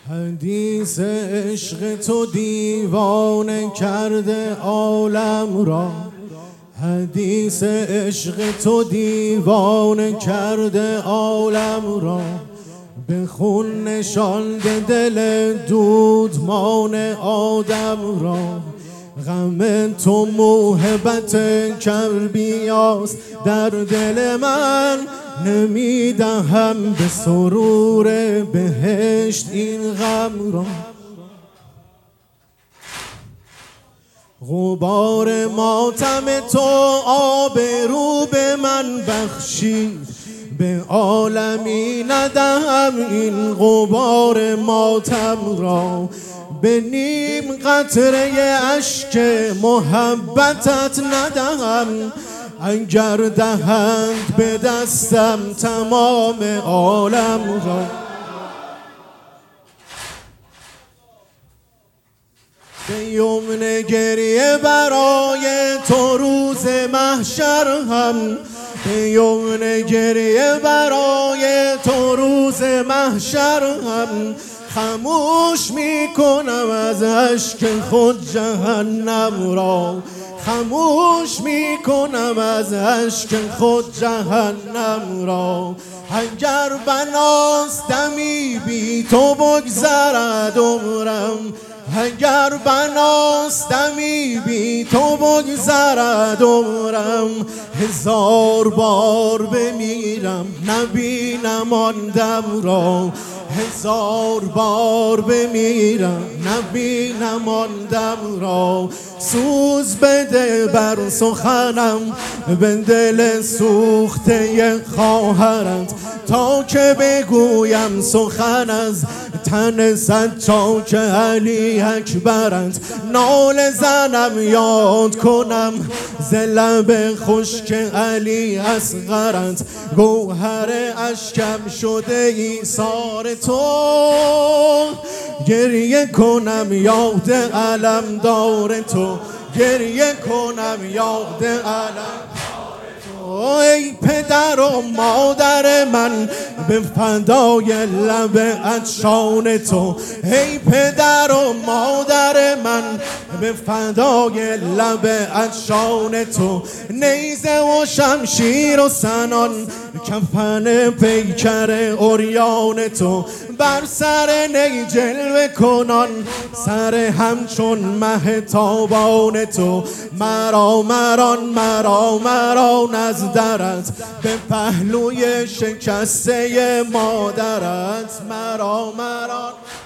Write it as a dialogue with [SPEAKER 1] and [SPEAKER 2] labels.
[SPEAKER 1] حدیث عشق تو دیوانه کرده عالم را، حدیث عشق تو دیوانه کرده عالم را، به خون نشانده دل دودمان آدم را. غم تو موهبت کربیاست در دل من، نمیدهم به سرور بهشت این غم را. غبار ماتم تو آبرو به من بخشید، به عالمی ندهم این غبار ماتم را. به نیم قطره اشک محبتت ندهم، اگر دهند به دستم تمام عالم را. به یمن گریه برای تو روز محشر هم، به یمن گریه برای تو روز محشر هم، خاموش میکنم از اشک خود جهنم را. خاموش میکنم از اشک خود جهنم را. اگر بناست دمی بی تو بگذرد عمرم، اگر بناست دمی بی تو بگذرد عمرم، هزار بار بمیرم نبینم آن دم را. هزار بار بمیرم نبینم آن دم را. سوز بده بر سخنم به دل سوخته خواهرت، تا که بگویم سخن از تن ستاک علی اکبرت. نال زنم یاد کنم ز لب خشک علی اصغرت، گوهر اشکم شده ایثار تو. گریه کنم یاد علم دار تو، گریه کنم یاد علم دار تو. ای پدر و مادر من به فدای لب عطشان تو، ای پدر و مادر من به فدای لب عطشان تو. نیزه و شمشیر و سنان کفن پیکر عریان تو، بر سر نی جلوه کنان سر همچون مه تابان تو. مرا مران از درت به پهلوی شکسته مادرت، مرا